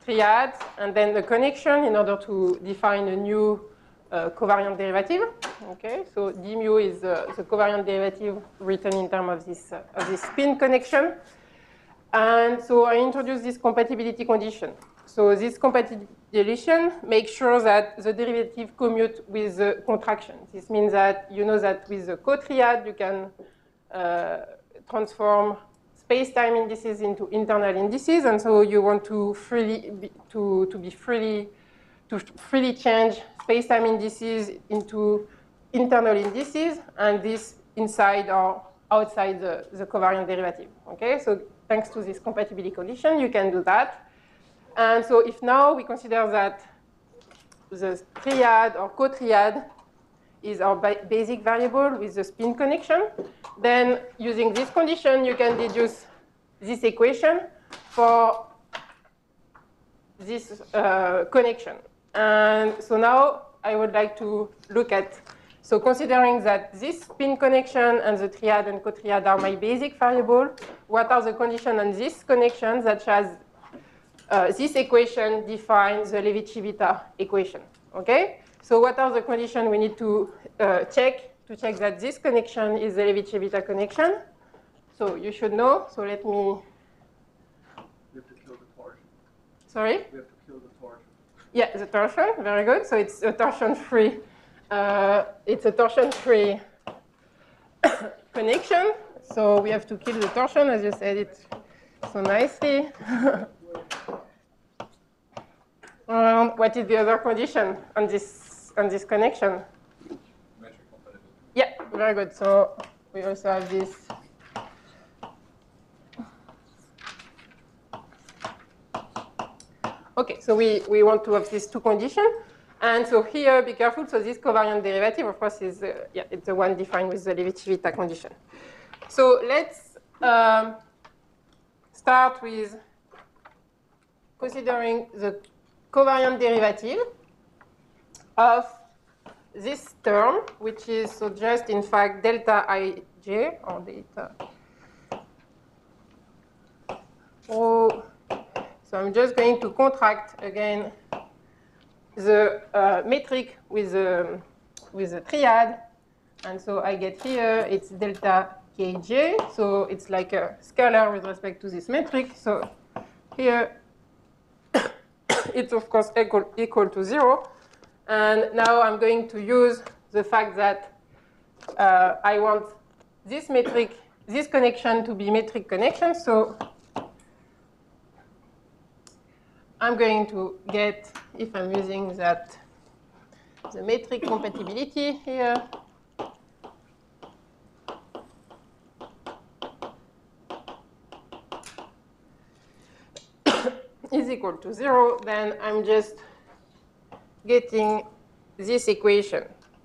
triad, and then the connection in order to define a new covariant derivative. Okay, so d mu is the covariant derivative written in terms of this spin connection. And so I introduced this compatibility condition. So this compatibility condition makes sure that the derivative commute with the contraction. This means that you know that with the cotriad, you can transform space-time indices into internal indices, and so you want to freely change space-time indices into internal indices, and this inside or outside the covariant derivative. Okay, so thanks to this compatibility condition, you can do that. And so if now we consider that the triad or cotriad is our basic variable with the spin connection, then using this condition, you can deduce this equation for this connection. And so now I would like to look at, so considering that this spin connection and the triad and cotriad are my basic variable, what are the conditions on this connection, such as this equation defines the Levi-Civita equation, okay? So what are the conditions we need to check that this connection is the Levi-Civita connection? So you should know, so let me... We have to kill the torsion. Sorry? We have to kill the torsion. Yeah, the torsion, very good. So it's a torsion-free connection. So we have to kill the torsion, as you said it so nicely. What is the other condition on this connection? Metric compatibility. Yeah, very good. So we also have this. Okay, so we want to have these two conditions. And so here, be careful. So this covariant derivative, of course, is it's the one defined with the Levi-Civita condition. So let's start with considering the covariant derivative of this term, which is so just in fact delta ij or delta. Oh, so I'm just going to contract again the metric with the triad, and so I get here it's delta kj. So it's like a scalar with respect to this metric. So here it's of course equal to 0. And now I'm going to use the fact that I want this metric, this connection to be metric connection. So I'm going to get, if I'm using that, the metric compatibility here. Is equal to 0, then I'm just getting this equation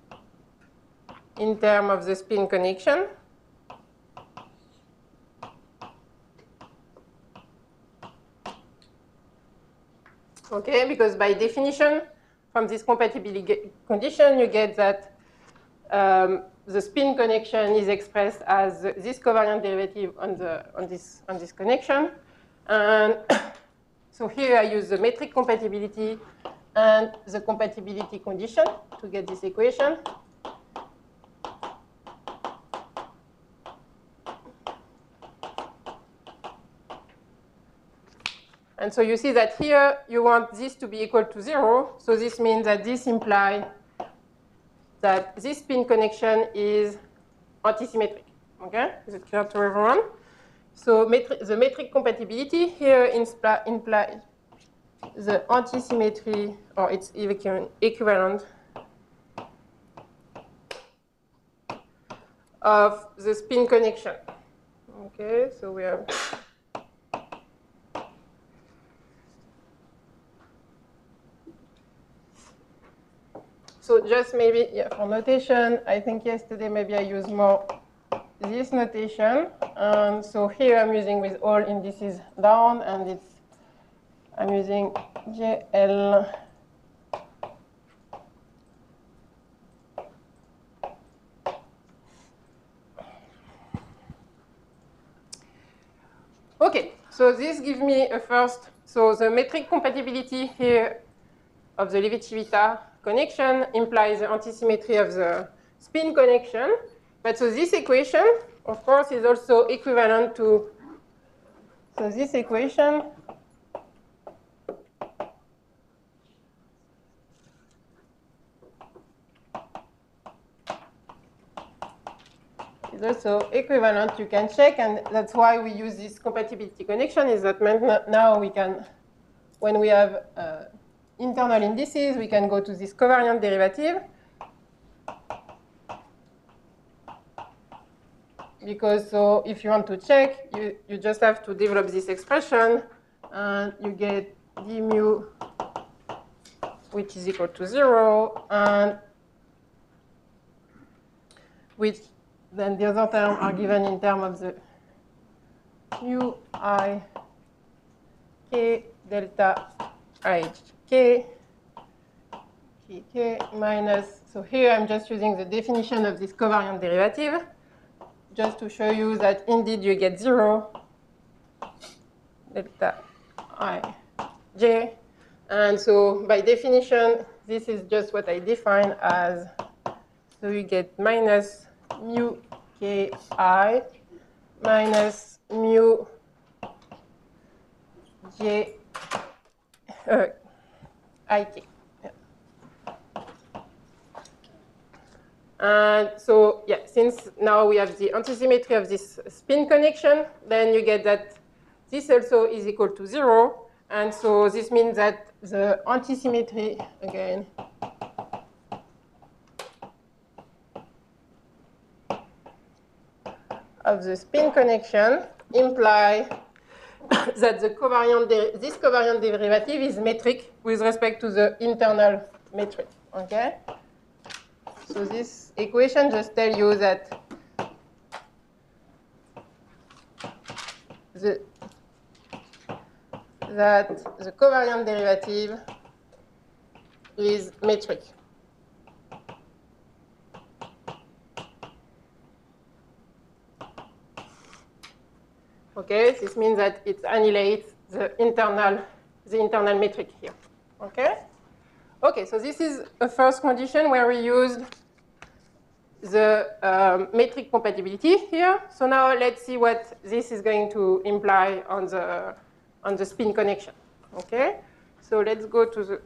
in terms of the spin connection. Okay, because by definition, from this compatibility condition, you get that the spin connection is expressed as this covariant derivative on this connection. And so here I use the metric compatibility and the compatibility condition to get this equation. And so you see that here you want this to be equal to 0. So this means that this implies that this spin connection is antisymmetric. Okay? Is it clear to everyone? So the metric compatibility here implies the antisymmetry, or its equivalent, of the spin connection. Okay, so we have so just maybe for notation, I think yesterday maybe I used more this notation. And so here I'm using with all indices down, and I'm using JL okay, so this gives me a first So the metric compatibility here of the Levi-Civita connection implies the antisymmetry of the spin connection. But so this equation, of course, is also equivalent to, so this equation is also equivalent. You can check, and that's why we use this compatibility connection, is that now we can, when we have internal indices, we can go to this covariant derivative. Because so if you want to check, you just have to develop this expression, and you get d mu, which is equal to 0, and which then the other terms are given in terms of the mu I k delta I k minus, so here I'm just using the definition of this covariant derivative, just to show you that indeed you get 0 delta I j. And so by definition, this is just what I define as, so you get minus mu ki minus mu j ik. And so, yeah, since now we have the antisymmetry of this spin connection, then you get that this also is equal to 0. And so this means that the antisymmetry, again, of the spin connection imply that the this covariant derivative is metric with respect to the internal metric, okay? So this equation just tells you that the covariant derivative is metric. Okay, this means that it annihilates the internal metric here. Okay? Okay, so this is a first condition where we used the metric compatibility here. So now let's see what this is going to imply on the spin connection. Okay? So let's go to the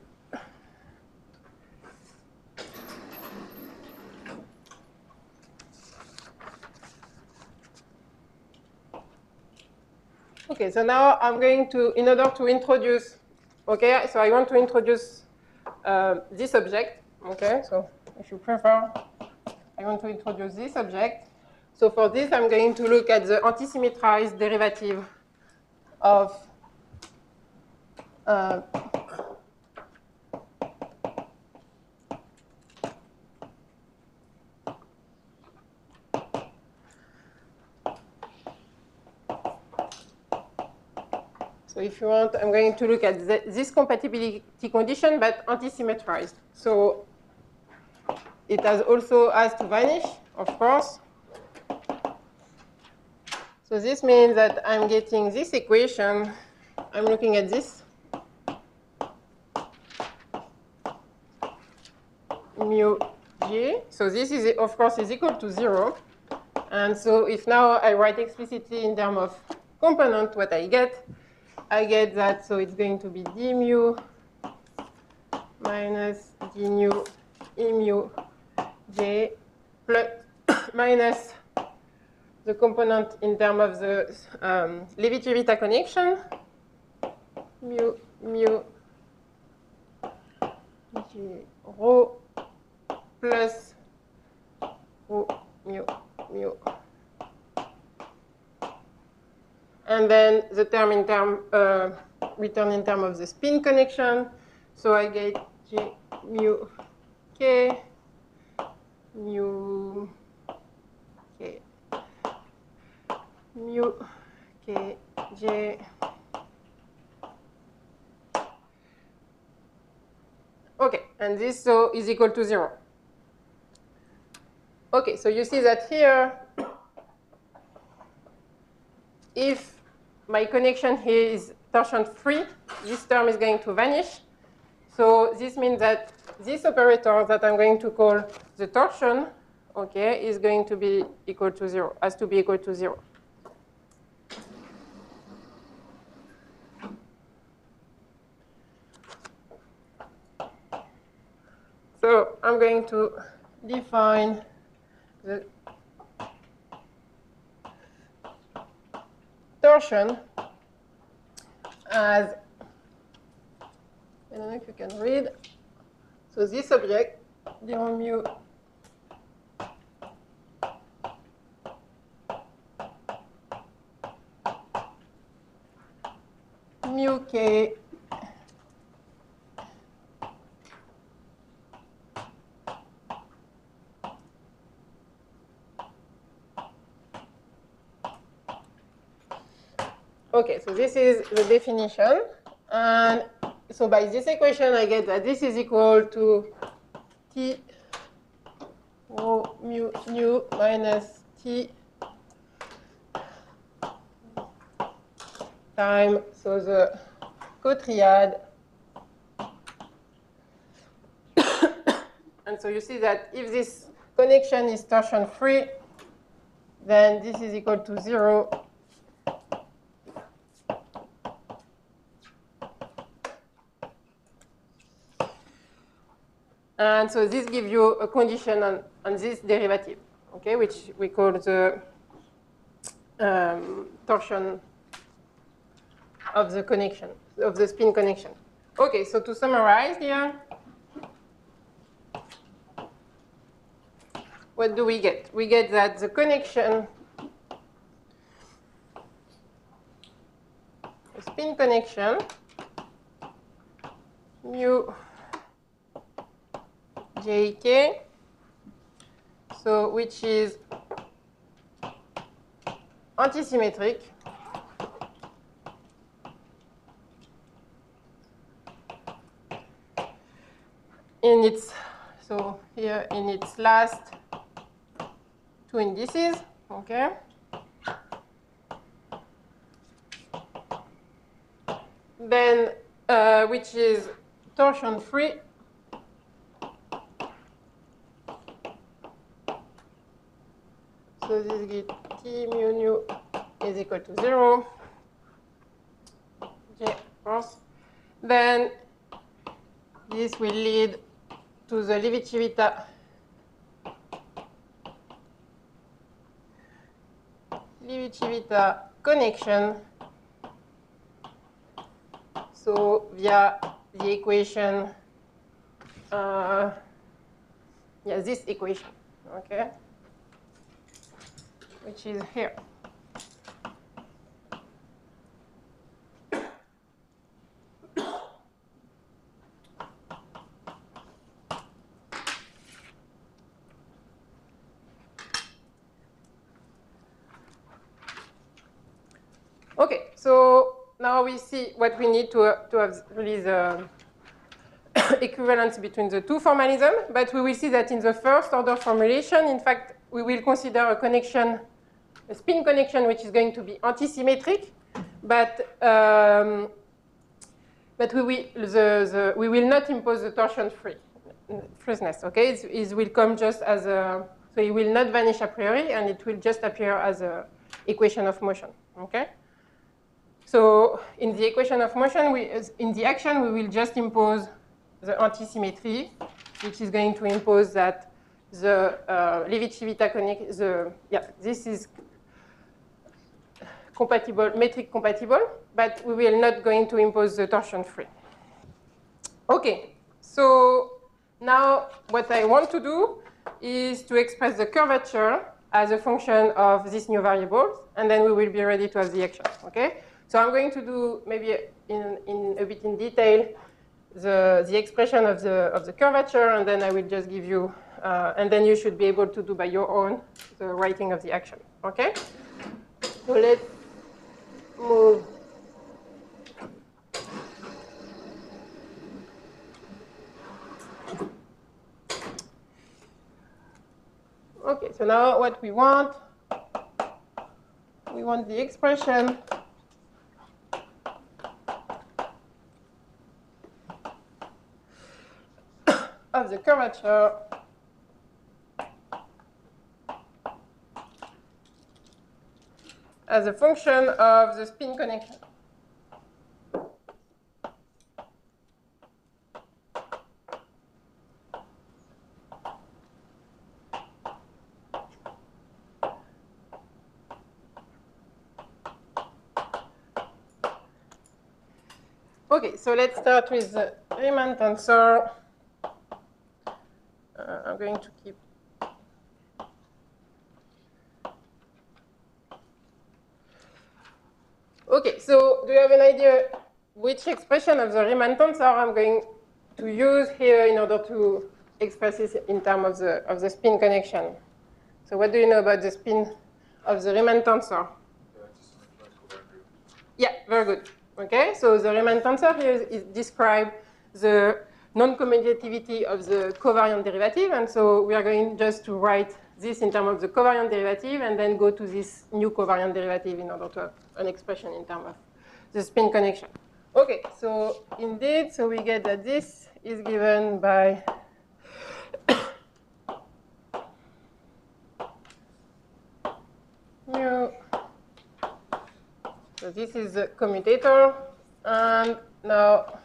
okay, so now I'm going to, in order to introduce, okay, so I want to introduce this object, okay, so if you prefer, I want to introduce this object. So for this, I'm going to look at the antisymmetrized derivative of so if you want, I'm going to look at this compatibility condition, but antisymmetrized. So it has to vanish, of course. So this means that I'm getting this equation. I'm looking at this mu g. So this is, of course, is equal to 0. And so if now I write explicitly in terms of component what I get that, so it's going to be d mu minus d nu e mu j plus minus the component in terms of the Levi-Civita connection, mu j rho plus rho mu. And then the term return in terms of the spin connection. So I get j mu k mu k mu k j. Okay, and this so is equal to 0. Okay, so you see that here, if my connection here is torsion free, this term is going to vanish. So this means that this operator that I'm going to call the torsion, okay, is going to be equal to 0, has to be equal to 0. So I'm going to define the torsion as, I don't know if you can read, so this object, dρ mu mu k Okay, so this is the definition. And so by this equation, I get that this is equal to T rho mu nu minus T time, so the cotriad. And so you see that if this connection is torsion free, then this is equal to 0. And so this gives you a condition on this derivative, okay, which we call the torsion of the connection, of the spin connection. Okay, so to summarize here, what do we get? We get that the connection, the spin connection, mu jk, so which is antisymmetric in its, so here in its last two indices, okay? Then, which is torsion free. So this gives T mu nu is equal to 0. J, of course. Then this will lead to the Levi-Civita connection. So via the equation, this equation, okay, which is here. Okay, so now we see what we need to have really the equivalence between the two formalisms, but we will see that in the first order formulation, in fact, we will consider a connection, a spin connection, which is going to be antisymmetric, but we will not impose the torsion freeness, okay? It will come just as a, so it will not vanish a priori, and it will just appear as an equation of motion, okay? So in the equation of motion, in the action, we will just impose the antisymmetry, which is going to impose that the Levi-Civita connection, this is compatible, metric compatible, but we will not going to impose the torsion free. Okay, so now what I want to do is to express the curvature as a function of these new variables, and then we will be ready to have the action, okay? So I'm going to do maybe in a bit in detail the expression of the curvature, and then I will just give you, and then you should be able to do by your own the writing of the action, okay? So let's move. Okay, so now what we want the expression of the curvature as a function of the spin connection. Okay, so let's start with the Riemann tensor. I'm going to keep. Okay, so do you have an idea which expression of the Riemann tensor I'm going to use here in order to express this in terms of the spin connection? So what do you know about the spin of the Riemann tensor? Yeah, very good. Okay, so the Riemann tensor here is describe the non-commutativity of the covariant derivative, and so we are going just to write this in terms of the covariant derivative and then go to this new covariant derivative in order to have an expression in terms of the spin connection. Okay, so indeed, so we get that this is given by mu. So this is the commutator, and now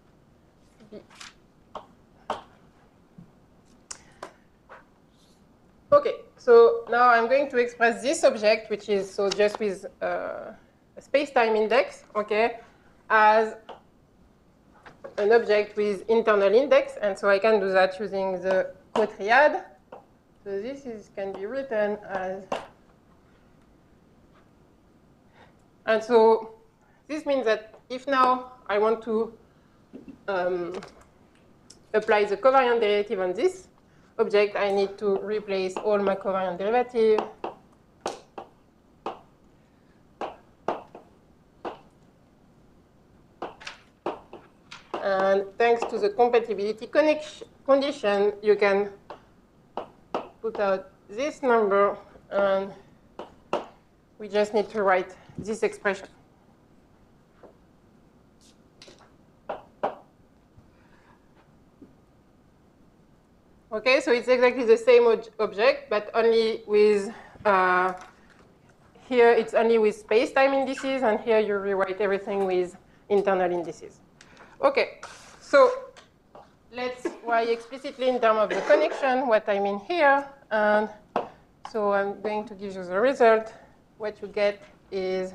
okay, so now I'm going to express this object, which is so just with a space-time index, okay, as an object with internal index, and so I can do that using the cotriad. So this can be written as, and so this means that if now I want to apply the covariant derivative on this object, I need to replace all my covariant derivative. And thanks to the compatibility condition, you can put out this number, and we just need to write this expression. Okay, so it's exactly the same object, but only with, here it's only with space-time indices, and here you rewrite everything with internal indices. Okay, so let's write explicitly in terms of the connection what I mean here. And so I'm going to give you the result. What you get is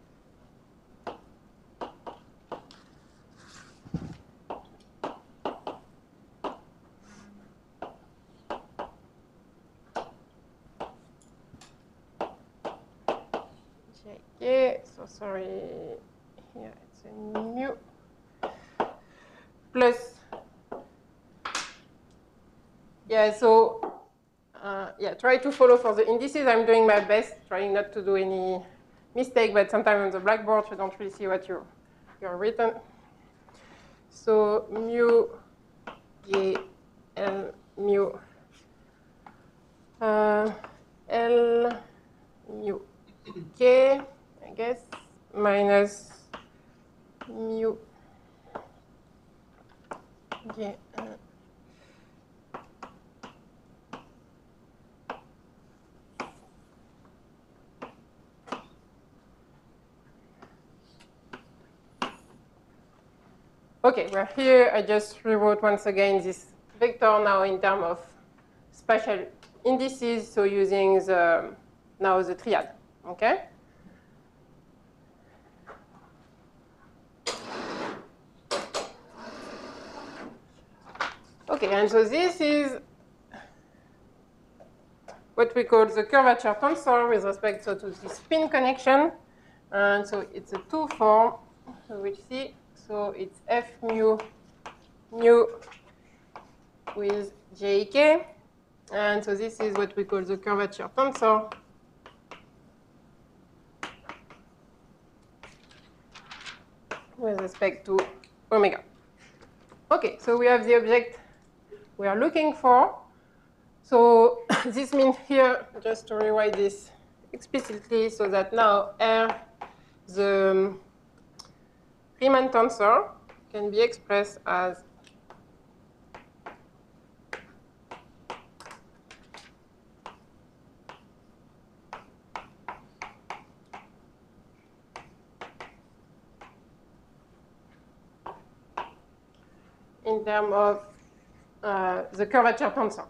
JK, so sorry, here it's a mu plus, yeah, so yeah, try to follow for the indices. I'm doing my best, trying not to do any mistake, but sometimes on the blackboard you don't really see what you're written. So mu J L mu L mu K, I guess, minus mu J L. Okay, well here I just rewrote once again this vector now in terms of spatial indices, so using the now the triad. Okay. Okay, and so this is what we call the curvature tensor with respect to the spin connection, and so it's a two form, so we see. So it's F mu with JK. And so this is what we call the curvature tensor. With respect to omega. Okay, so we have the object we are looking for. So this means here, just to rewrite this explicitly, so that now R, the Riemann tensor, can be expressed as in terms of the curvature tensor.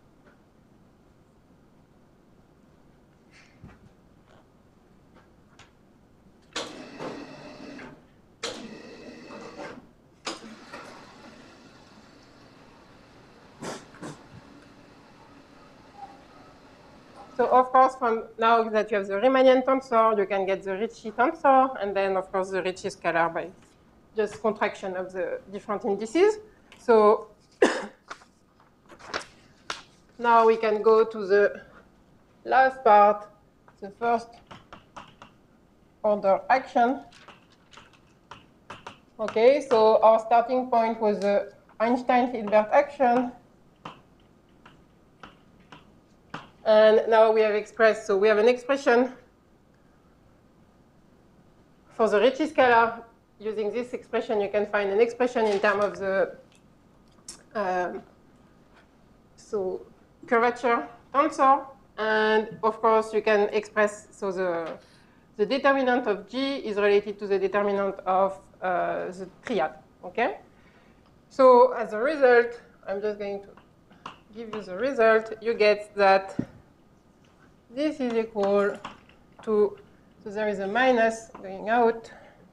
So of course, from now that you have the Riemannian tensor, you can get the Ricci tensor, and then of course the Ricci scalar by just contraction of the different indices. So now we can go to the last part, the first order action. Okay, so our starting point was the Einstein-Hilbert action. And now we have expressed, so we have an expression for the Ricci scalar. Using this expression, you can find an expression in terms of the curvature tensor. And of course, you can express, so the determinant of G is related to the determinant of the triad, okay? So as a result, I'm just going to give you the result. You get that this is equal to, so there is a minus going out.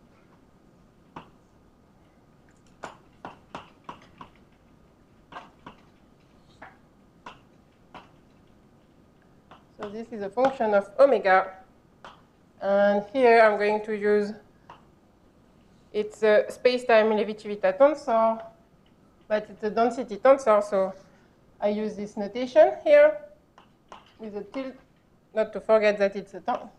So this is a function of omega. And here I'm going to use, it's a space-time Levi-Civita tensor, but it's a density tensor. So I use this notation here with a tilde, not to forget that it's a tensor.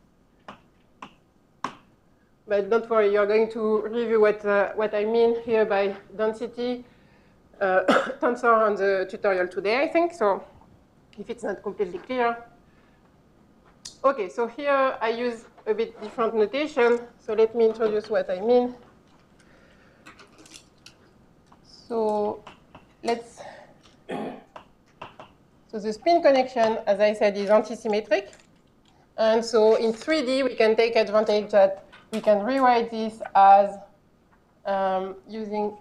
But don't worry, you're going to review what I mean here by density tensor on the tutorial today, I think. So if it's not completely clear. Okay, so here I use a bit different notation. So let me introduce what I mean. So so the spin connection, as I said, is antisymmetric. And so in 3D, we can take advantage that we can rewrite this as using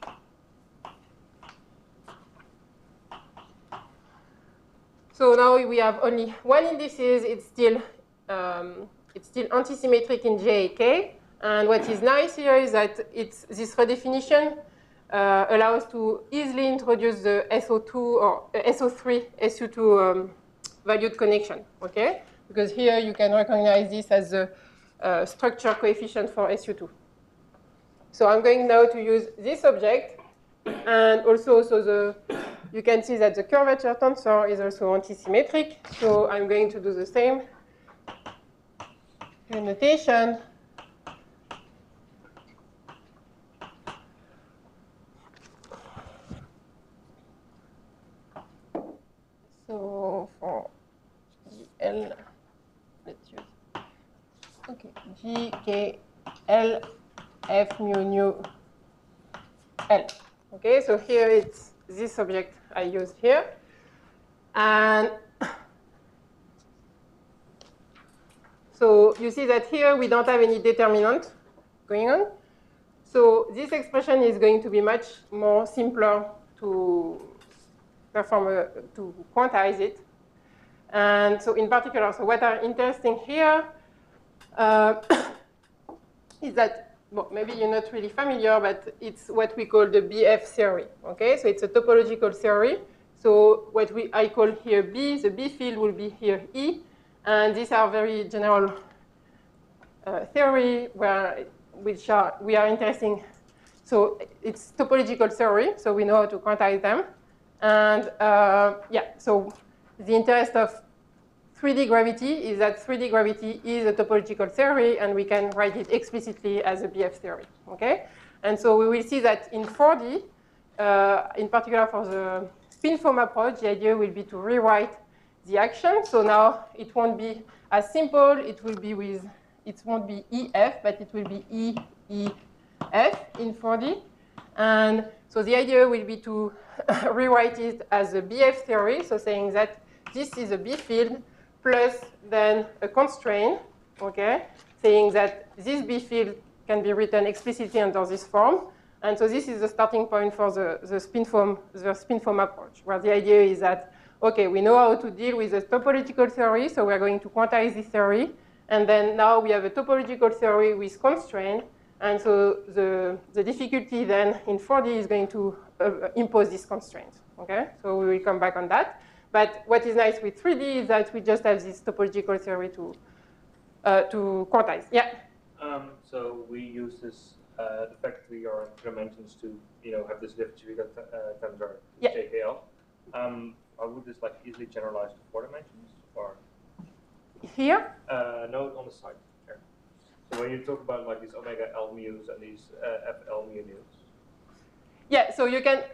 so now we have only one indices. It's still antisymmetric in JK. And what is nice here is that this redefinition allows to easily introduce the SO2 or SO3, SU2 valued connection, okay? Because here you can recognize this as the structure coefficient for SU2. So I'm going now to use this object, and also you can see that the curvature tensor is also antisymmetric. So I'm going to do the same notation. So for GL, let's use, okay, G, K, L, F, mu, nu, L. Okay, so here it's this object I used here. And so you see that here we don't have any determinant going on. So this expression is going to be much more simpler to perform, to quantize it. And so in particular, so what are interesting here is that, well, maybe you're not really familiar, but it's what we call the BF theory, okay? So it's a topological theory. So what I call here B, the B field will be here E. And these are very general theory we are interesting. So it's topological theory, so we know how to quantize them. And yeah, so the interest of 3D gravity is that 3D gravity is a topological theory, and we can write it explicitly as a BF theory, okay? And so we will see that in 4D, in particular for the spin foam approach, the idea will be to rewrite the action. So now it won't be as simple. It will be it won't be EF, but it will be EEF in 4D. And so the idea will be to rewrite it as a BF theory, so saying that this is a B field plus then a constraint, okay, saying that this B field can be written explicitly under this form, And so this is the starting point for the spin foam approach, where the idea is that, okay, we know how to deal with the topological theory, so we're going to quantize this theory. And then now we have a topological theory with constraint. And so the difficulty then in 4D is going to impose this constraint, okay? So we will come back on that. But what is nice with 3D is that we just have this topological theory to quantize. Yeah? So we use this, the fact that we are in dimensions to, have this differential tensor yeah. JKL. Would this like easily generalize to 4 dimensions, or? Here? No, on the side. Here. So when you talk about like these omega L mu's and these FL mu nus. Yeah, so you can,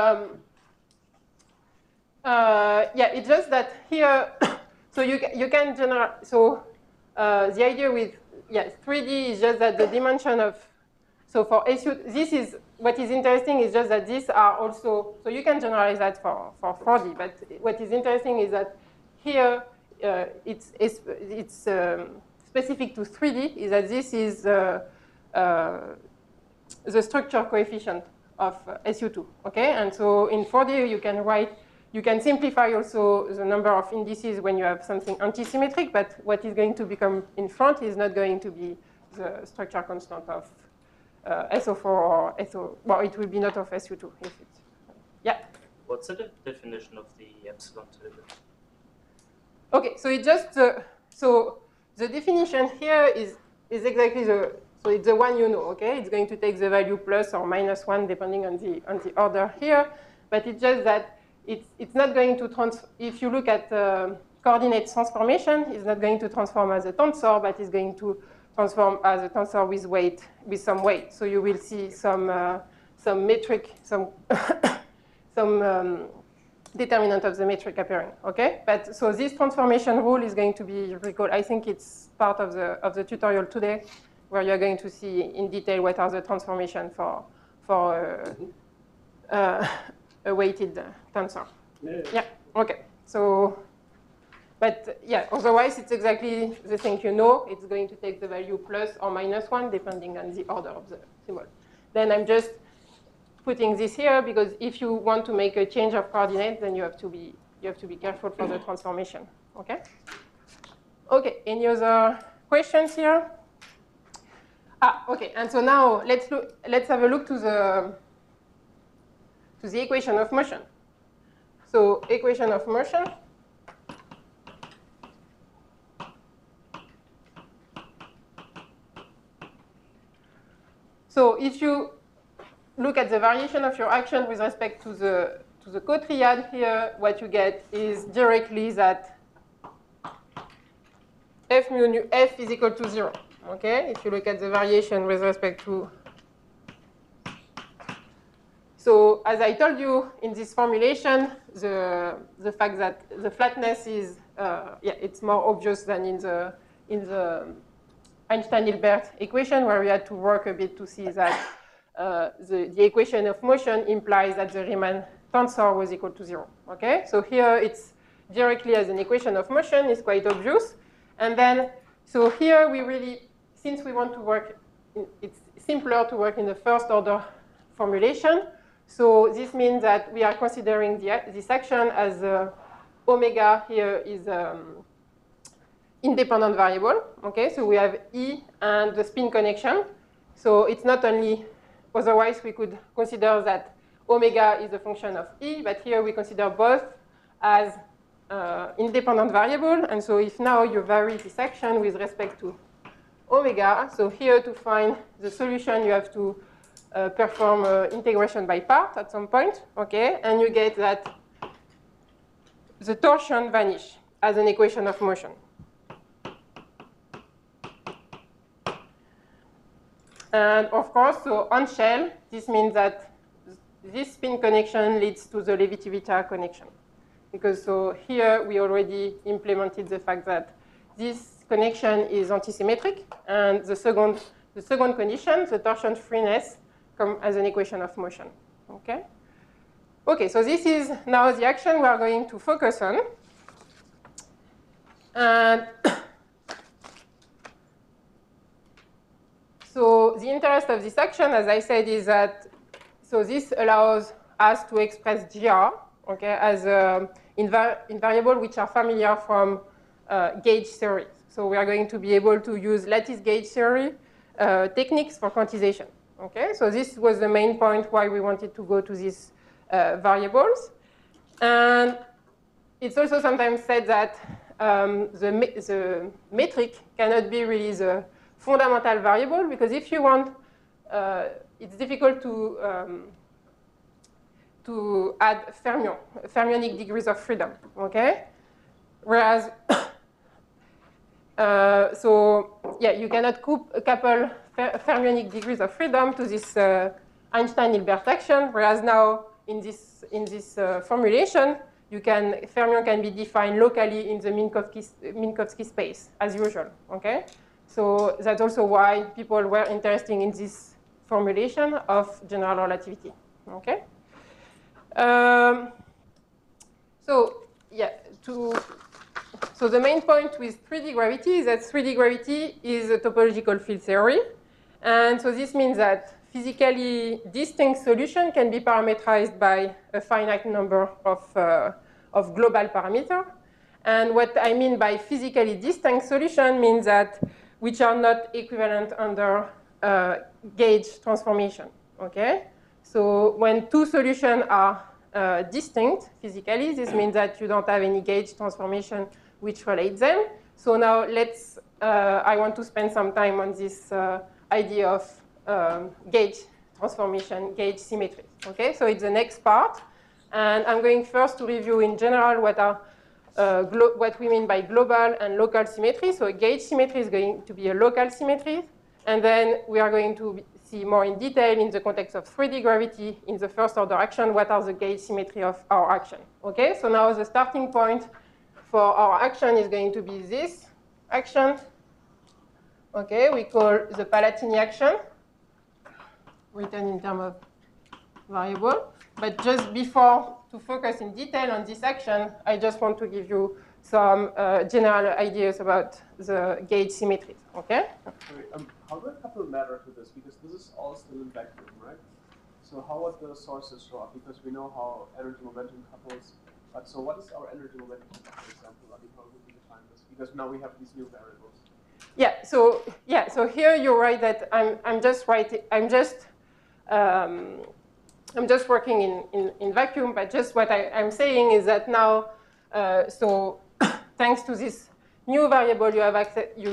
yeah, it's just that here, so you can generalize, so the idea with, 3D is just that the dimension of, so for SU, this is, what is interesting is just that these are also, so you can generalize that for 4D, but what is interesting is that here, it's specific to 3D, is that this is the structure coefficient of SU2, okay? And so in 4D, you can simplify also the number of indices when you have something antisymmetric, but what is going to become in front is not going to be the structure constant of SO4 or SO, well, it will be not of SU2 if it's, yeah? What's the definition of the epsilon to the? Okay, so it just, so the definition here is exactly so it's the one you know, okay? It's going to take the value plus or minus 1 depending on the order here, but it's just that it's not going to if you look at coordinate transformation, it's not going to transform as a tensor, but it's going to transform as a tensor with weight, with some weight. So you will see some metric, some determinant of the metric appearing, okay? But so this transformation rule is going to be recalled. I think it's part of the tutorial today, where you're going to see in detail what are the transformation for a weighted tensor. Yeah, okay. So, but yeah, otherwise it's exactly the thing you know. It's going to take the value plus or minus 1 depending on the order of the symbol. Then I'm just putting this here because if you want to make a change of coordinates, then you have to be careful for the transformation. Okay. Okay. Any other questions here? Okay. And so now let's have a look to the equation of motion. So equation of motion. So if you look at the variation of your action with respect to the cotriad here, what you get is directly that F is equal to 0. Okay, if you look at the variation with respect to. So as I told you in this formulation, the fact that the flatness is it's more obvious than in the Einstein-Hilbert equation, where we had to work a bit to see that the equation of motion implies that the Riemann tensor was equal to 0. Okay, so here it's directly as an equation of motion is quite obvious, and then so here we really, since we want to work, it's simpler to work in the first order formulation. So this means that we are considering this action as omega here is independent variable. Okay, so we have E and the spin connection. So it's not only, otherwise we could consider that omega is a function of E, but here we consider both as independent variable. And so if now you vary this action with respect to omega, so here to find the solution you have to perform integration by part at some point, okay? And you get that the torsion vanish as an equation of motion. And of course, so on shell, this means that this spin connection leads to the Levi-Civita connection. Because so here we already implemented the fact that this connection is antisymmetric, and the second condition, the torsion freeness, come as an equation of motion. Okay? Okay, so this is now the action we are going to focus on. And so the interest of this action, as I said, is that so this allows us to express GR, okay, as invariable which are familiar from gauge theory. So we are going to be able to use lattice gauge theory techniques for quantization. Okay, so this was the main point why we wanted to go to these variables. And it's also sometimes said that the metric cannot be really the fundamental variable, because if you want, it's difficult to add fermionic degrees of freedom, okay? Whereas, so yeah, you cannot couple fermionic degrees of freedom to this Einstein-Hilbert action, whereas now in this formulation, fermion can be defined locally in the Minkowski space, as usual, okay? So that's also why people were interested in this formulation of general relativity, okay? So yeah, so the main point with 3D gravity is that 3D gravity is a topological field theory. And so this means that physically distinct solution can be parameterized by a finite number of global parameters. And what I mean by physically distinct solution means that which are not equivalent under gauge transformation, okay? So when two solutions are distinct physically, this means that you don't have any gauge transformation which relate them. So now I want to spend some time on this idea of gauge transformation, gauge symmetry, okay? So it's the next part. And I'm going first to review in general what we mean by global and local symmetry. So a gauge symmetry is going to be a local symmetry. And then we are going to see more in detail in the context of 3D gravity in the first order action, what are the gauge symmetry of our action. Okay, so now the starting point for our action is going to be this action. Okay, we call the Palatini action, written in terms of variable. But just before to focus in detail on this action, I just want to give you some general ideas about the gauge symmetries, okay? How do I couple matter to this? Because this is all still in vacuum, right? So how would the sources show up? Because we know how energy momentum couples. But so what is our energy momentum couple, for example? I mean, how would we define this? Because now we have these new variables. So here you're right that I'm just working in vacuum, but just what I'm saying is that now, so thanks to this new variable, you have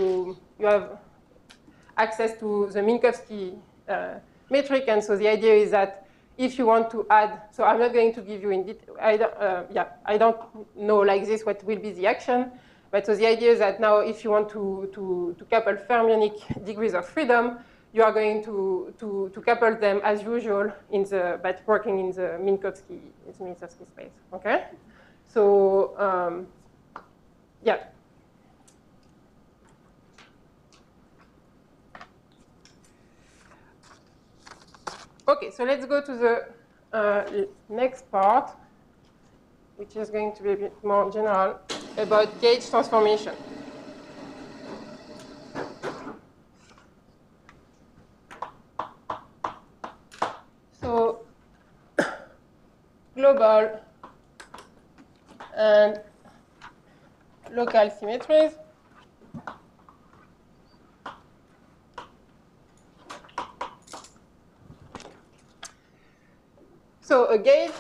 access to the Minkowski metric, and so the idea is that if you want to add, so I'm not going to give you in detail, I don't know like this what will be the action, but so the idea is that now if you want to couple fermionic degrees of freedom, you are going to couple them as usual but working in the Minkowski space, okay? So, yeah. Okay, so let's go to the next part, which is going to be a bit more general about gauge transformation. So, global and local symmetries. So a gauge,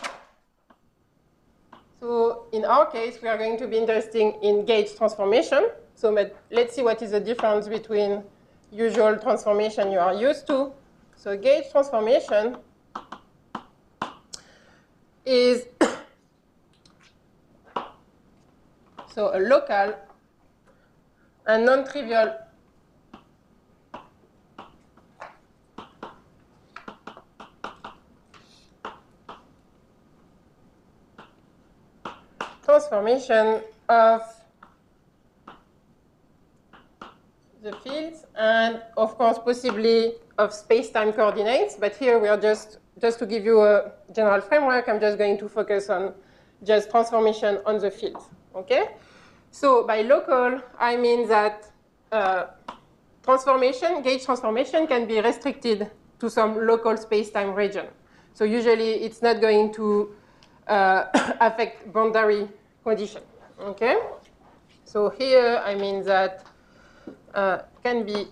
so in our case, we are going to be interested in gauge transformation. So let's see what is the difference between usual transformation you are used to. So gauge transformation is so a local and non-trivial transformation of the fields and, of course, possibly of space-time coordinates. But here we are just to give you a general framework, I'm just going to focus on just transformation on the fields, okay? So by local, I mean that gauge transformation can be restricted to some local space-time region. So usually it's not going to affect boundary condition. Okay? So here I mean that can be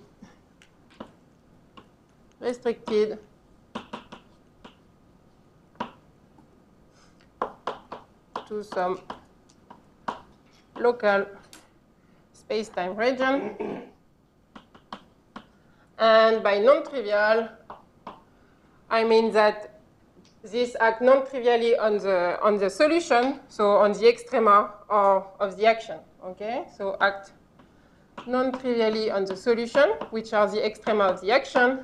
restricted to some local space-time region. And by non-trivial, I mean that this acts non-trivially on the solution, so on the extrema of the action. Okay, so act non-trivially on the solution, which are the extrema of the action.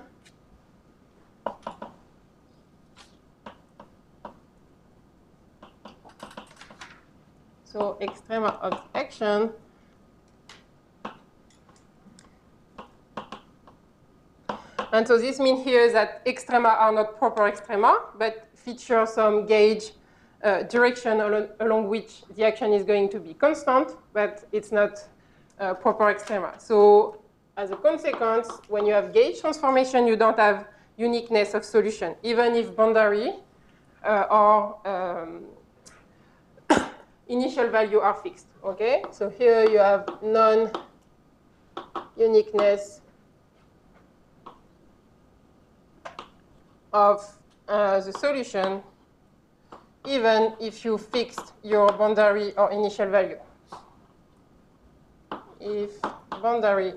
So extrema of the action. And so this means here that extrema are not proper extrema, but feature some gauge direction along which the action is going to be constant, but it's not proper extrema. So as a consequence, when you have gauge transformation, you don't have uniqueness of solution, even if boundary or initial value are fixed. Okay, so here you have non-uniqueness of the solution, even if you fixed your boundary or initial value. If boundary,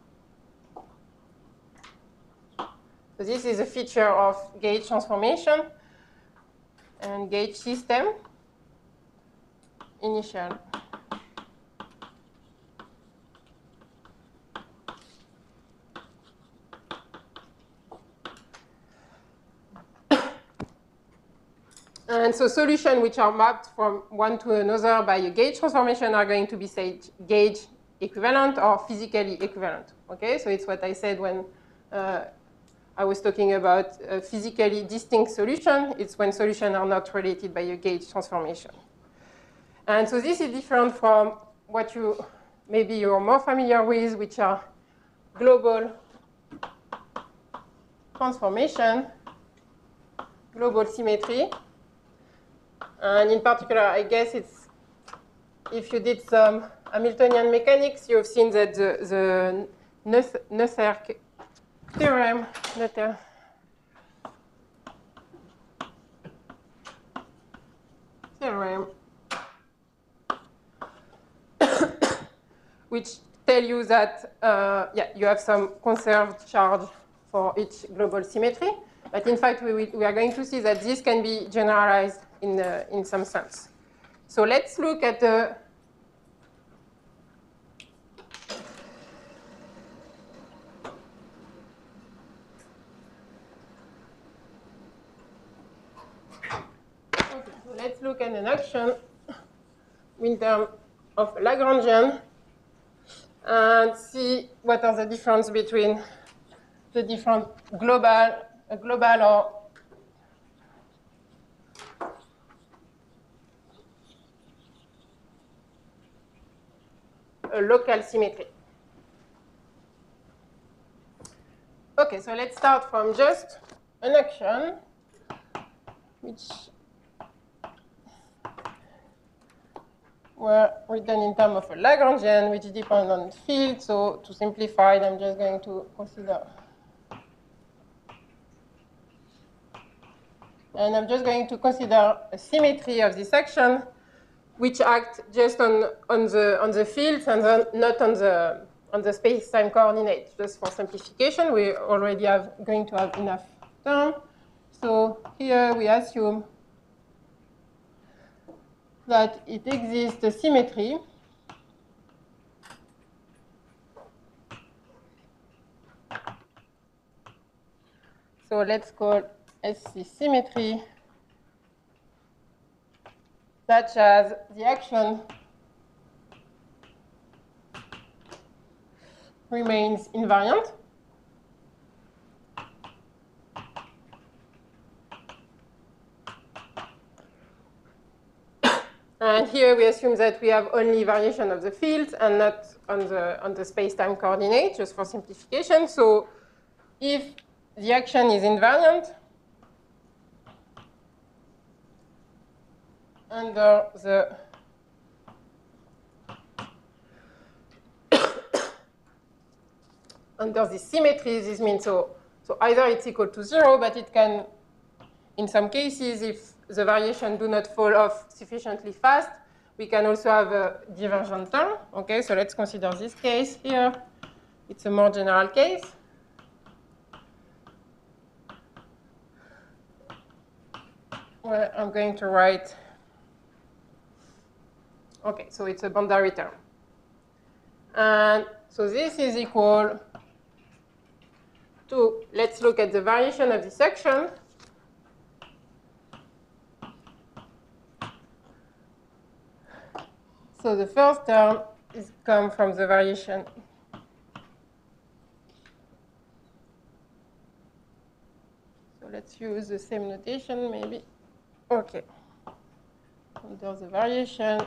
so this is a feature of gauge transformation and gauge system. Initial and so solutions which are mapped from one to another by a gauge transformation are going to be, say, gauge equivalent or physically equivalent. Okay, so it's what I said when I was talking about a physically distinct solution. It's when solutions are not related by a gauge transformation. And so this is different from what maybe you're more familiar with, which are global transformation, global symmetry. And in particular, I guess it's, if you did some Hamiltonian mechanics, you've seen that the Noether theorem, which tell you that you have some conserved charge for each global symmetry. But in fact, we are going to see that this can be generalized in some sense. So let's look at the let's look at an action in terms of Lagrangian and see what are the differences between the different global or a local symmetry. Okay, so let's start from just an action which were written in terms of a Lagrangian, which depend on field. So to simplify it, I'm just going to consider. And I'm just going to consider a symmetry of this action, which act just on the fields and then not on the space-time coordinate. Just for simplification, we already going to have enough term. So here we assume that it exists a symmetry so let's call SC symmetry such as the action remains invariant. And here we assume that we have only variation of the fields and not on the space-time coordinate, just for simplification. So if the action is invariant, under the under this symmetry. This means so either it's equal to 0, but it can, in some cases, if the variation do not fall off sufficiently fast, we can also have a divergent term. Okay, so let's consider this case here. It's a more general case. Well, I'm going to write, okay, so it's a boundary term. And so this is equal to, let's look at the variation of the section. So the first term is come from the variation. So let's use the same notation maybe. Okay. Under the variation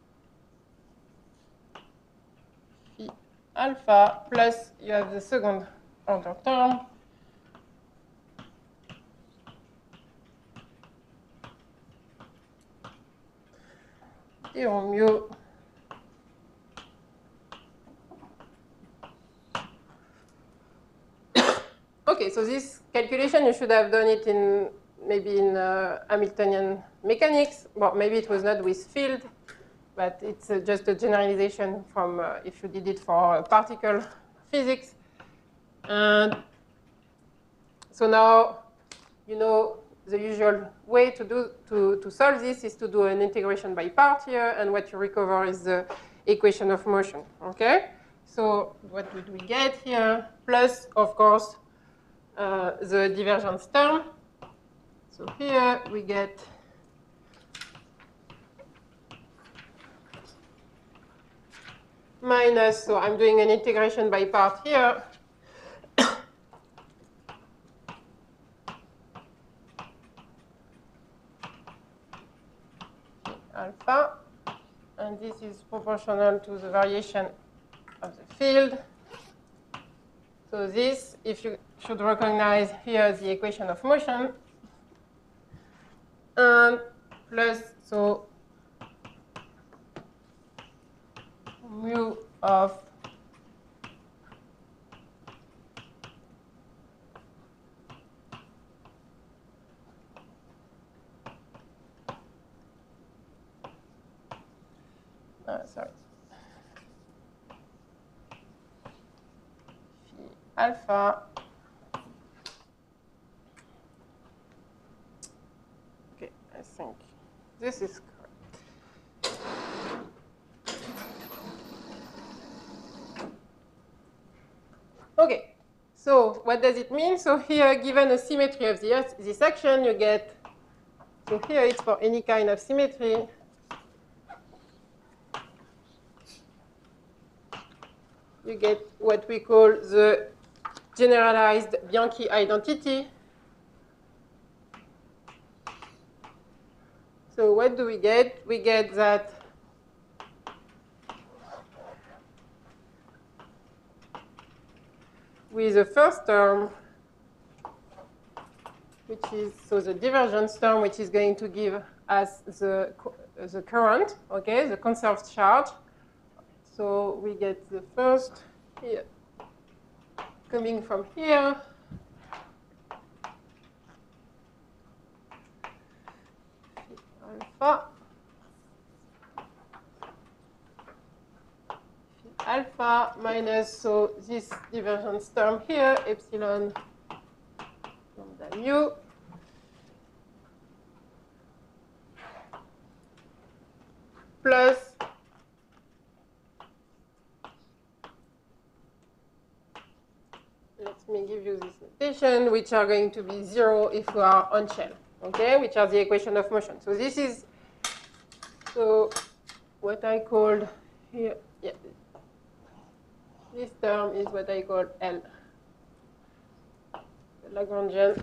phi alpha plus you have the second order term. Zero mu okay, so this calculation, you should have done it in maybe in Hamiltonian mechanics. Well, maybe it was not with field, but it's just a generalization from if you did it for particle physics. And so now, you know, the usual way to solve this is to do an integration by part here, and what you recover is the equation of motion. Okay? So what would we get here? Plus, of course, the divergence term. So here we get minus, so I'm doing an integration by part here. Alpha, and this is proportional to the variation of the field. So this, if you should recognize here the equation of motion, and plus, so mu of sorry, phi alpha okay, I think this is correct. Okay, so what does it mean? So here, given a symmetry of this action, you get, so here it's for any kind of symmetry. You get what we call the generalized Bianchi identity. So what do we get? We get that with the first term, which is, so the divergence term, which is going to give us the current, okay, the conserved charge. So we get the first here, coming from here. Alpha. Alpha minus, so this divergence term here, epsilon lambda mu. Plus let me give you this notation, which are going to be 0 if we are on shell, okay, which are the equation of motion. So this is, so what I called here, yeah, this term is what I call L, the Lagrangian.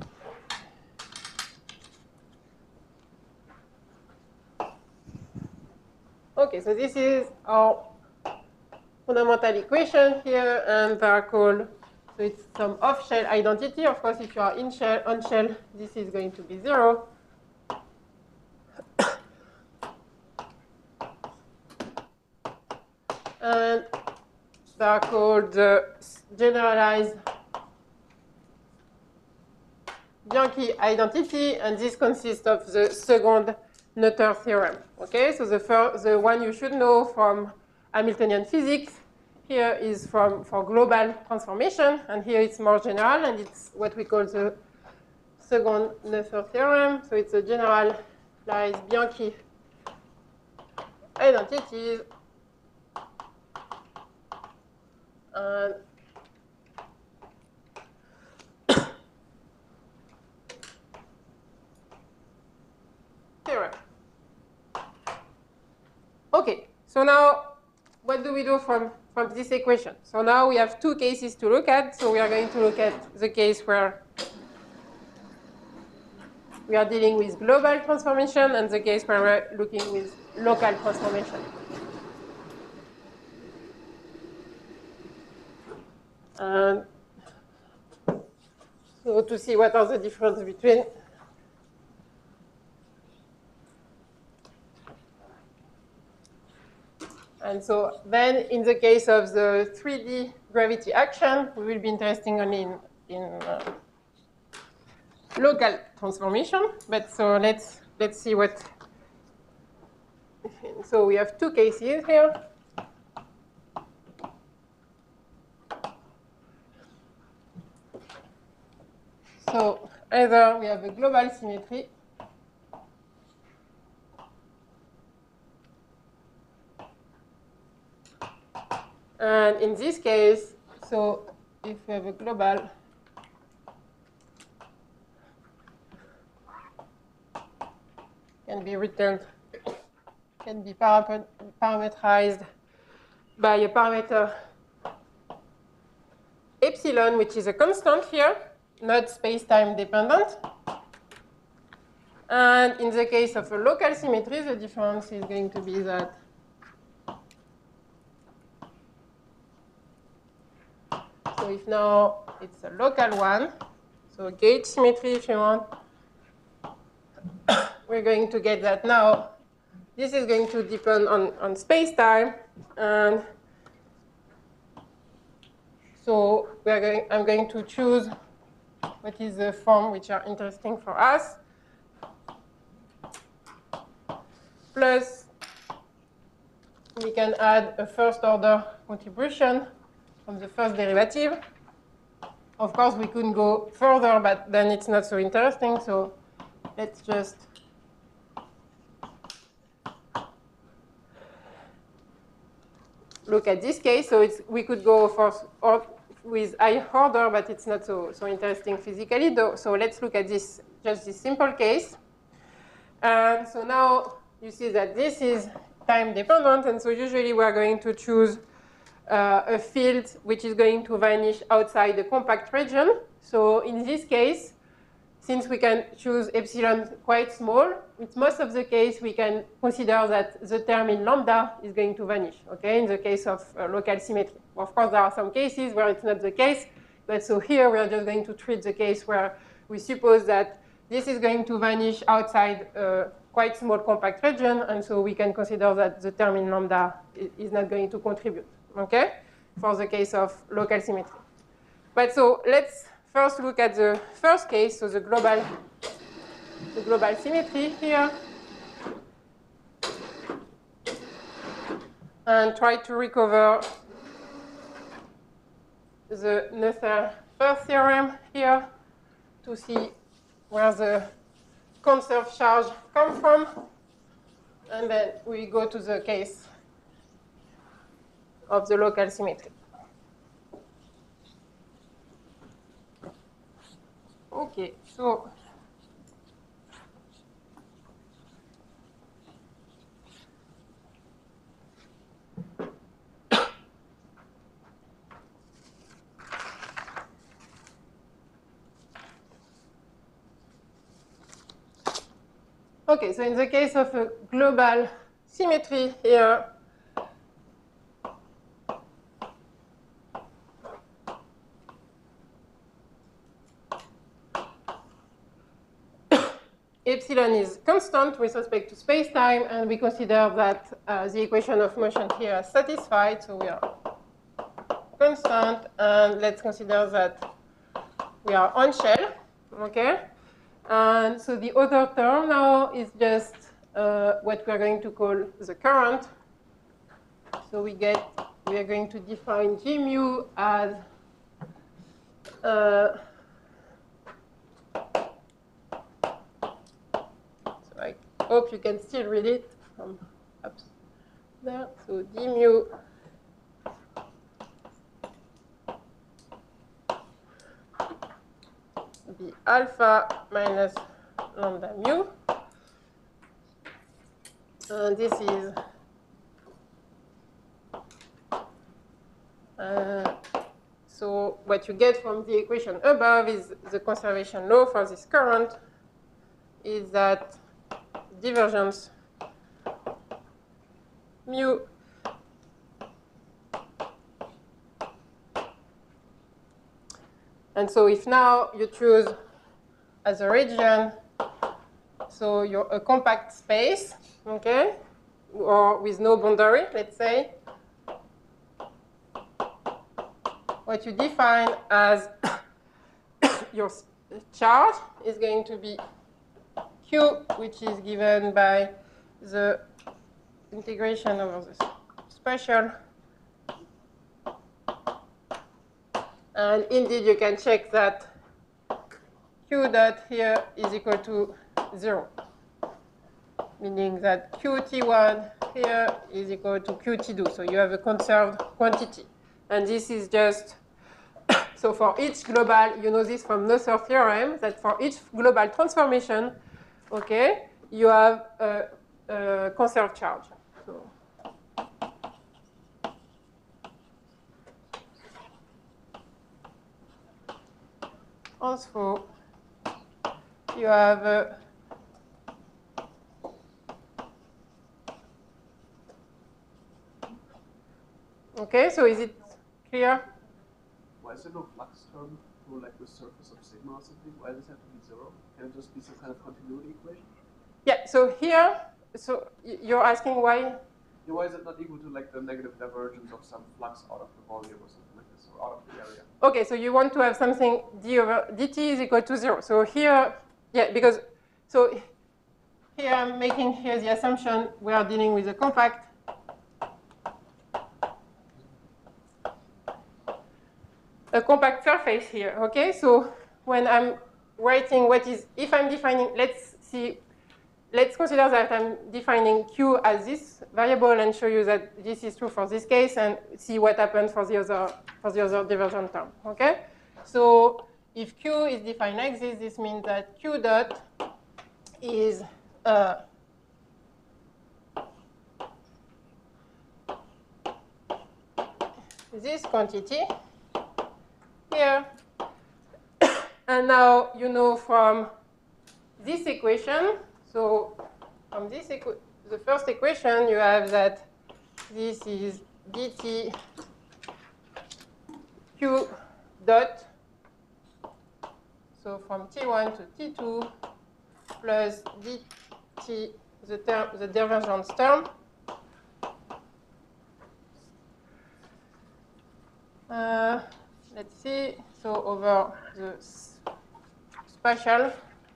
Okay, so this is our fundamental equation here, and they are called, so it's some off-shell identity. Of course, if you are on shell, this is going to be 0. And they are called the generalized Bianchi identity, and this consists of the second Noether theorem. Okay, so the one you should know from Hamiltonian physics here is for global transformation, and here it's more general, and it's what we call the second Noether theorem. So it's a generalized Bianchi identities. And theorem. Okay, so now what do we do from this equation? So now we have two cases to look at. So we are going to look at the case where we are dealing with global transformation and the case where we're looking with local transformation. And so to see what are the differences between and so then in the case of the 3D gravity action, we will be interested only in local transformation. But so let's see what. So we have two cases here. So either we have a global symmetry, and in this case, so if we have a global can be written, can be parameterized by a parameter epsilon, which is a constant here, not space-time dependent. And in the case of a local symmetry, the difference is going to be that so if now it's a local one, so gauge symmetry if you want, we're going to get that now. This is going to depend on space-time, and so I'm going to choose what is the form which are interesting for us. Plus, we can add a first-order contribution from the first derivative. Of course, we couldn't go further, but then it's not so interesting. So let's just look at this case. So we could go with high order, but it's not so interesting physically. Though. So let's look at just this simple case. And so now you see that this is time dependent, and so usually we are going to choose a field which is going to vanish outside the compact region. So in this case, since we can choose epsilon quite small, with most of the case we can consider that the term in lambda is going to vanish, okay, in the case of local symmetry. Of course, there are some cases where it's not the case, but so here we are just going to treat the case where we suppose that this is going to vanish outside a quite small compact region, and so we can consider that the term in lambda is not going to contribute, okay, for the case of local symmetry. But so let's first look at the first case, so the global symmetry here, and try to recover the Noether first theorem here to see where the conserved charge come from, and then we go to the case of the local symmetry. Okay, so okay, so in the case of a global symmetry here, epsilon epsilon is constant with respect to space-time, and we consider that the equation of motion here is satisfied, so we are constant, and let's consider that we are on shell, okay? And so the other term now is just what we are going to call the current. So we are going to define G mu as so I hope you can still read it from up there. So G mu be alpha minus lambda mu. And this is so what you get from the equation above is the conservation law for this current is that divergence mu and so if now you choose as a region, so you're a compact space, okay, or with no boundary, let's say, what you define as your charge is going to be Q, which is given by the integration over the spatial. And indeed, you can check that Q dot here is equal to 0, meaning that Qt1 here is equal to Qt2. So you have a conserved quantity. And this is just, so for each global, you know this from Noether theorem, that for each global transformation, okay, you have a conserved charge. So also, you have okay, so is it clear? Why is there no flux term for like the surface of sigma or something? Why does it have to be 0? Can it just be some kind of continuity equation? Yeah, so here, so you're asking why? Yeah, why is it not equal to like the negative divergence of some flux out of the volume or something like this, or out of the area? Okay, so you want to have something d over dt is equal to 0. So here, yeah, because, so here I'm making here the assumption we are dealing with a compact. A compact surface here, okay? So when I'm writing what is, if I'm defining, let's consider that I'm defining Q as this variable and show you that this is true for this case and see what happens for the other divergent term, okay? So if Q is defined like this means that Q dot is this quantity here. And now you know from this equation, so from this the first equation, you have that this is dt q dot, so from T1 to T2 plus dt, the divergence term. Let's see, so over the spatial.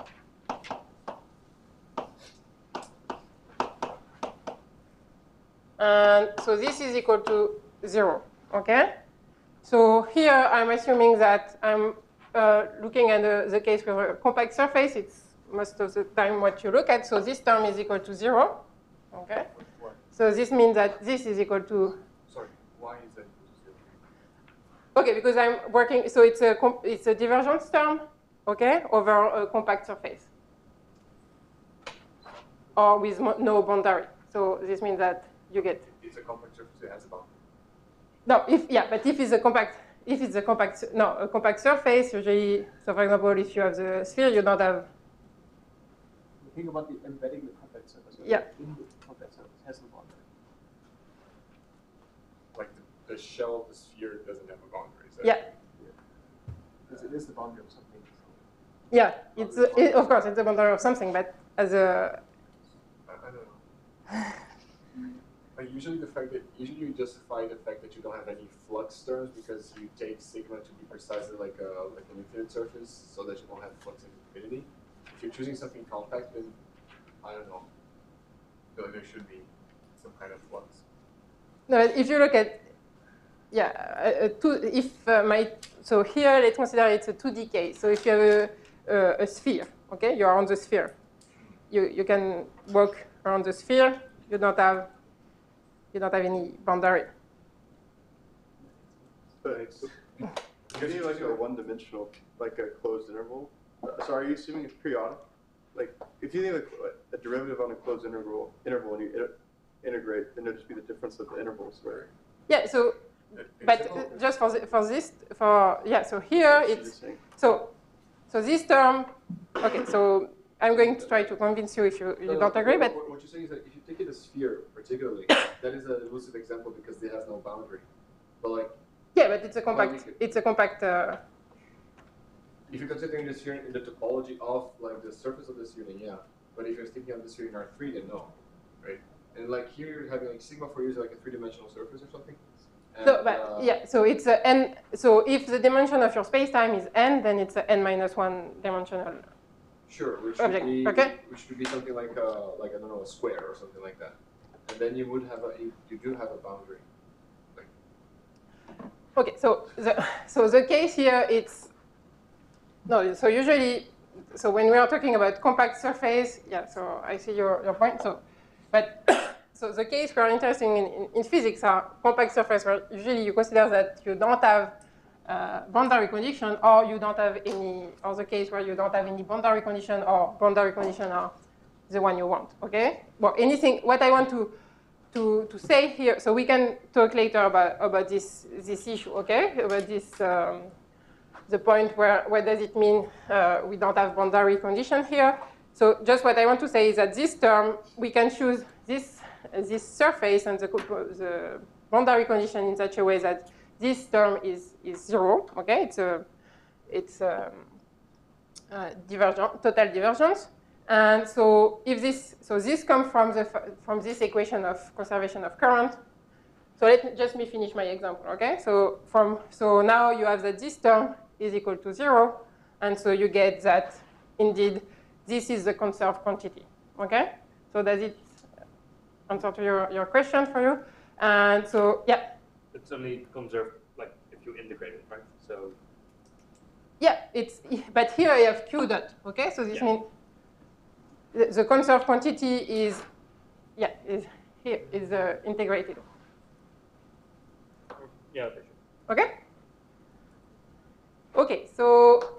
And so this is equal to 0, okay? So here I'm assuming that I'm looking at the case with a compact surface. It's most of the time what you look at. So this term is equal to 0, okay? Why? So this means that this is equal to. Sorry, why is that equal to 0? Okay, because I'm working, so it's a divergence term, okay, over a compact surface, or with no boundary. So this means that you get. It's a compact surface, it has a boundary. No, but if it's a compact surface, usually, so for example, if you have the sphere, you don't have. Think about the embedding the compact surface. Yeah. In the compact surface has no boundary. Like the shell of the sphere doesn't have a boundary. Is that Yeah. Because it is the boundary of something. So. Yeah, of course, it's a boundary of something, but as a. I don't know. Like usually you justify the fact that you don't have any flux terms because you take sigma to be precisely like an infinite surface, so that you don't have flux and infinity. If you're choosing something compact, then I don't know. I feel like there should be some kind of flux. No, if you look at, so here let's consider it's a 2D case. So if you have a sphere, okay, you're on the sphere. You can walk around the sphere. You don't have any boundary. But you need like a one-dimensional, like a closed interval. So are you assuming it's periodic? Like if you think like a derivative on a closed interval and you integrate, then it'll just be the difference of the intervals, right? Yeah. So, but just so here it's so this term. Okay. So I'm going to try to convince you if you don't agree, but what you're saying is that if you take it a sphere, particularly, that is an elusive example because it has no boundary. But like. Yeah, but it's a compact. It's a compact. If you're considering the sphere in the topology of like the surface of the sphere, then yeah. But if you're thinking of the sphere in R3, then no, right? And like here you're having like sigma for you is like a three-dimensional surface or something. And, so, but yeah, so it's a n. So if the dimension of your space-time is n, then it's a n-1 dimensional. Sure, which object. would be Okay. which would be something like I don't know, a square or something like that. And then you would have you do have a boundary. Like. Okay, so the case here it's no. So usually, so when we are talking about compact surface, yeah. So I see your point. So, but so the case we are interested in physics are compact surface, where usually you consider that you don't have boundary condition, or you don't have any, or the case where you don't have any boundary condition, or boundary condition are the one you want. Okay. Well, anything. What I want to say here, so we can talk later about this issue. Okay. About this. The point where what does it mean we don't have boundary condition here. So just what I want to say is that this term, we can choose this surface and the boundary condition in such a way that this term is 0. Okay, it's divergent, total divergence. And so if this comes from this equation of conservation of current. So just me finish my example. Okay, so now you have that this term is equal to 0, and so you get that indeed this is the conserved quantity. Okay, so does it answer to your question for you? And so yeah. It's only conserved like if you integrate it, right? So. Yeah, but here I have q dot. Okay, so this means the conserved quantity is integrated. Yeah. Okay. Okay, so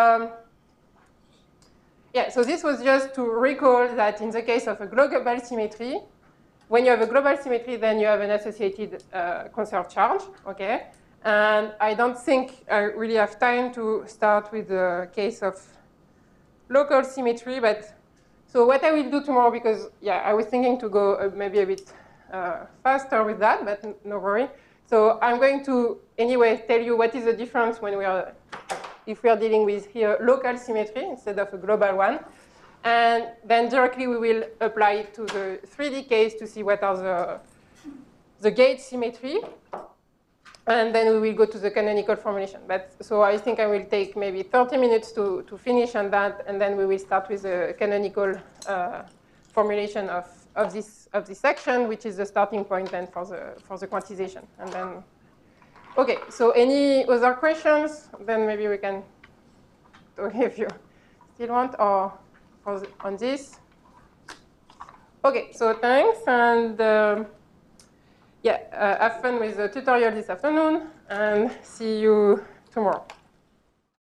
so this was just to recall that in the case of a global symmetry, when you have a global symmetry, then you have an associated conserved charge. Okay, and I don't think I really have time to start with the case of local symmetry, but so what I will do tomorrow, because I was thinking to go maybe a bit faster with that, but no worry. So I'm going to, anyway, tell you what is the difference when if we are dealing with here local symmetry instead of a global one. And then directly we will apply it to the 3D case to see what are the gauge symmetry. And then we will go to the canonical formulation. So I think I will take maybe 30 minutes to finish on that, and then we will start with the canonical formulation of this section, which is the starting point then for the quantization. And then, okay. So any other questions? Then maybe we can talk if you still want, or on this. Okay. So thanks, and have fun with the tutorial this afternoon, and see you tomorrow.